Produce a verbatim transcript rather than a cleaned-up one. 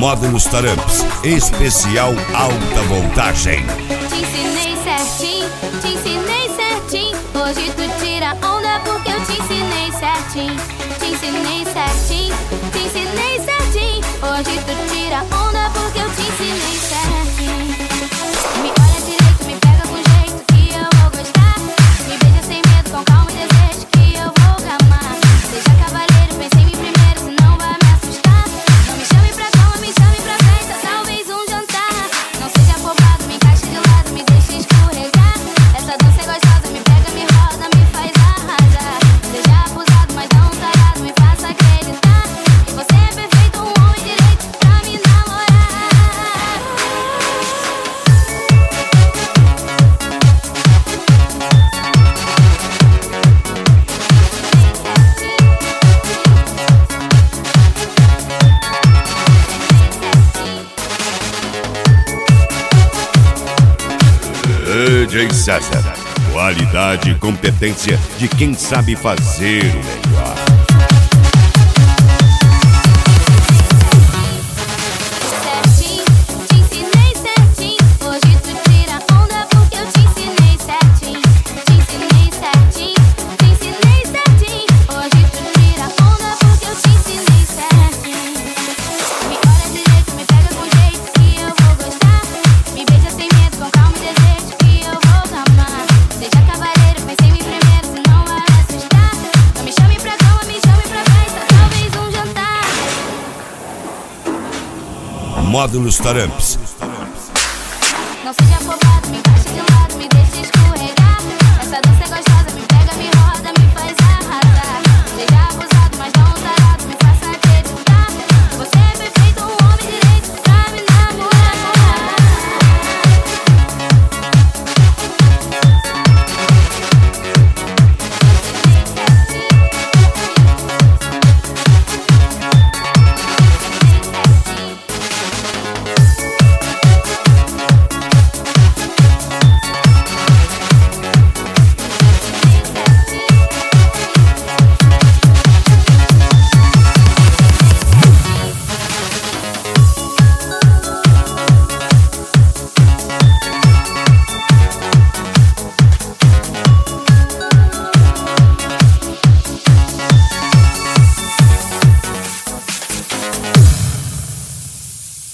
Módulos Taramps, especial alta voltagem. Te ensinei certinho, te ensinei certinho. Hoje tu tira onda porque eu te ensinei certinho. Te ensinei certinho, te ensinei certinho. Hoje tu tira onda porque eu te ensinei certinho. Me olha direito, me pega com jeito que eu vou gostar. Me beija sem medo, com calma e desejo que eu vou amar. Seja cavaleiro, pense em mim primeiro, senão vai me assustar. Não me chame pra cama, me chame pra festa, talvez um jantar. Não seja afobado, me encaixe de lado, me deixe escorregar. Essa dança é gostosa, me pega, me roda, me faz arrasar. Seja abusado, mas não tarado, me faça acreditar que você é perfeito, um homem direito pra me namorar. D J César, qualidade e competência de quem sabe fazer o melhor. Certinho, te ensinei certinho. Hoje tu tira onda porque eu te ensinei certinho. Te ensinei certinho, te ensinei certinho. Hoje tu tira onda porque eu te ensinei certinho. Me olha direito, me pega com jeito que eu vou gostar. Me beija sem medo, com calma e desejo que eu vou amar. Seja cavaleiro, pense em mim primeiro, senão vai me assustar. Não me chame pra cama, me chame pra festa, talvez um jantar. Módulos Taramps,